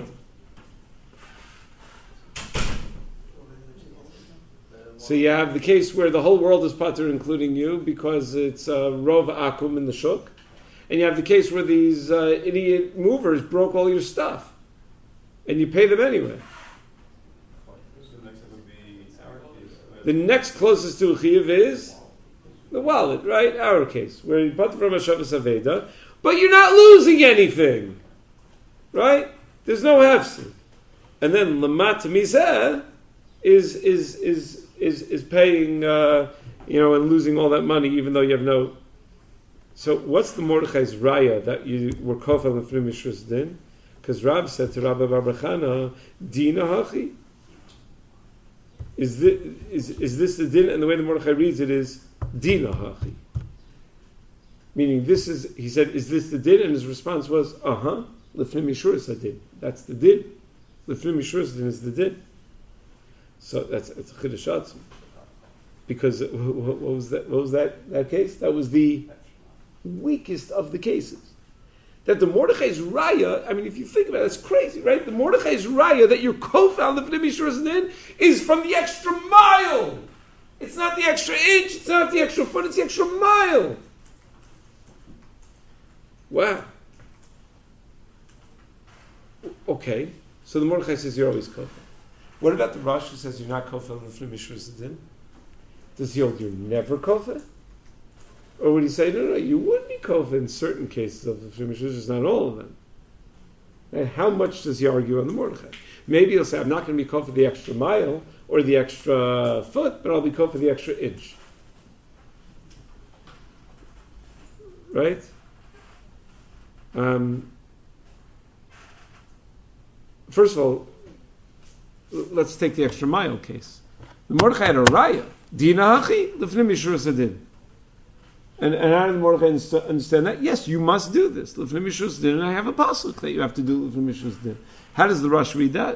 So you have the case where the whole world is pater, including you, because it's uh, rov akum in the shuk. And you have the case where these uh, idiot movers broke all your stuff. And you pay them anyway. The next closest to a chiyuv is the wallet, right? Our case, where you bought from a Shabbos Aveda, but you're not losing anything, right? There's no hefsed. And then lamat mizeh is is is is is paying, uh, you know, and losing all that money, even though you have no. So, what's the Mordechai's raya that you were kofel and frim mishras din? Because Rab said to Rabbi Bar Chana, dina hachi. Is this, is, is this the din? And the way the Mordechai reads it is dina hachi. Meaning this is, he said, is this the din? And his response was, uh-huh, lefnim yishuras hadin. That's the din. Lefnim yishuras hadin is the din. So that's, that's a chiddush atzum. Because what, what was that? What was that? That case? That was the weakest of the cases. That the Mordechai's raya, I mean, if you think about it, it's crazy, right? The Mordechai's raya that your co-found the Fnei Mishras Din is from the extra mile. It's not the extra inch, it's not the extra foot, it's the extra mile. Wow. Okay, so the Mordechai says you're always co-found. What about the Rosh who says you're not co-found the Fnei Mishras Din? Does he hold you're never co-found? Or would he say, no, no, you would be kofa in certain cases of the Fnei Mishras, just not all of them? And how much does he argue on the Mordechai? Maybe he'll say, I'm not going to be kofa the extra mile or the extra foot, but I'll be kofa the extra inch. Right? Um, first of all, let's take the extra mile case. The Mordechai had a raya. Dina hachi, the Fnei Mishras Din. And, and how did Mordechai understand that? Yes, you must do this. L'fnei mishras din, and I have a pasuk that you have to do l'fnei mishras din. How does the Rosh read that?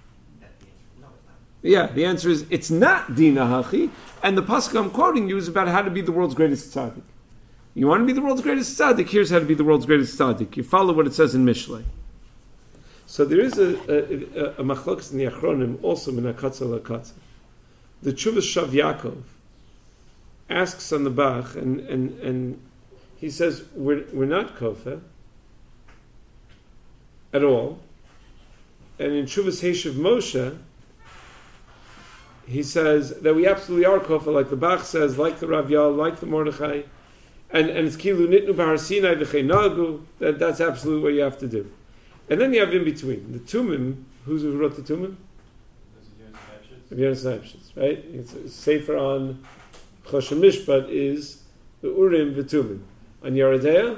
Yeah, the answer is it's not dina hachi, and the pasuk I'm quoting you is about how to be the world's greatest tzaddik. You want to be the world's greatest tzaddik? Here's how to be the world's greatest tzaddik. You follow what it says in Mishlei. So there is a a, a, a machlokas in the Achronim also min hakatza lakatza. The Tshuvas Shav Yaakov asks on the Bach, and, and, and he says, we're, we're not kofa at all. And in Tshuvas Heshiv Moshe, he says that we absolutely are kofa, like the Bach says, like the Rav Yal, like the Mordechai, and, and it's kilu nitnu b'har Sinai v'chei nagu, that that's absolutely what you have to do. And then you have in between, the Tumim, who's who wrote the Tumim? Yeronis Leibshitz, right? It's a sefer on Choshen Mishpat is the Urim v'Tumim. On Yeridea,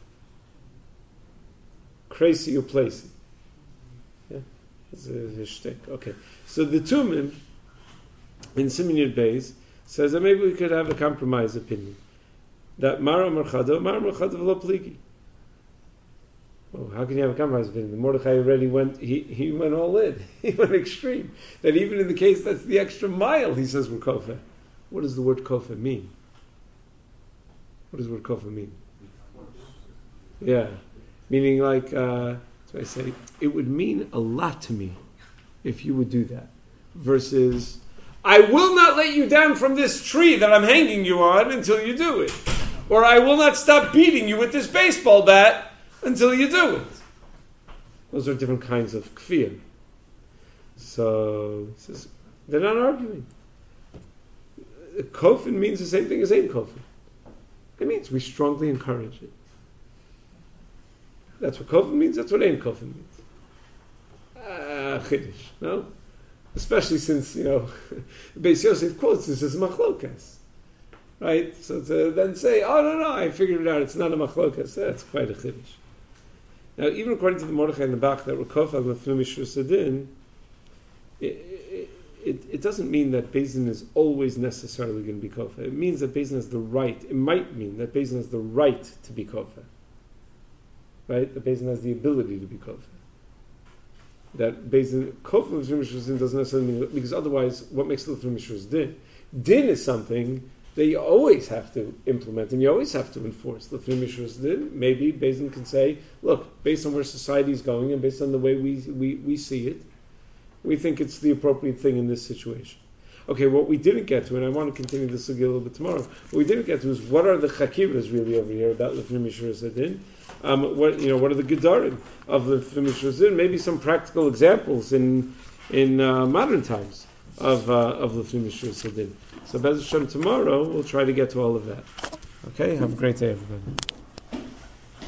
crazy or placey. Yeah, that's a shtick. Okay, so the Tumim in Siman Yud Beis says that maybe we could have a compromise opinion that Mara Marchado, Mara Marchado v'lo pligi. Well, how can you have a compromise opinion? The Mordechai already went. He he went all in. He went extreme. That even in the case that's the extra mile, he says we're kofa. What does the word kofa mean? What does the word kofa mean? Yeah, meaning like, uh, so I say, it would mean a lot to me if you would do that. Versus, I will not let you down from this tree that I'm hanging you on until you do it. Or I will not stop beating you with this baseball bat until you do it. Those are different kinds of kfir. So says, they're not arguing. Kofin means the same thing as ein kofin. It means we strongly encourage it. That's what kofin means. That's what ein kofin means. Ah, chiddush, no? Especially since, you know, Beis Yosef quotes this as machlokas, right? So to then say, oh no no, I figured it out. It's not a machlokas. That's quite a chiddush. Now, even according to the Mordechai in the back that Rekofa Lefnim Mishur Sadin, it, it, it, it doesn't mean that Beis Din is always necessarily going to be kofa. It means that Beis Din has the right. It might mean that Beis Din has the right to be kofa. Right? That Beis Din has the ability to be kofa. That Beis Din kofa Lefnim Mishur Sadin doesn't necessarily mean, because otherwise, what makes Lefnim Mishur Sadin? Din is something that you always have to implement and you always have to enforce. The Lefnim Mishur Sadin, maybe Beis Din can say, look, based on where society is going and based on the way we, we, we see it, we think it's the appropriate thing in this situation. Okay, what we didn't get to, and I want to continue this a little bit tomorrow, what we didn't get to is what are the chakiras really over here about Lefnim Mishur Sadin? Um, what you know, what are the gedarim of Lefnim Mishur Sadin? Maybe some practical examples in in uh, modern times of uh, of Lefnim Mishur Sadin. So Bez Hashem tomorrow we'll try to get to all of that. Okay, have a great day, everybody.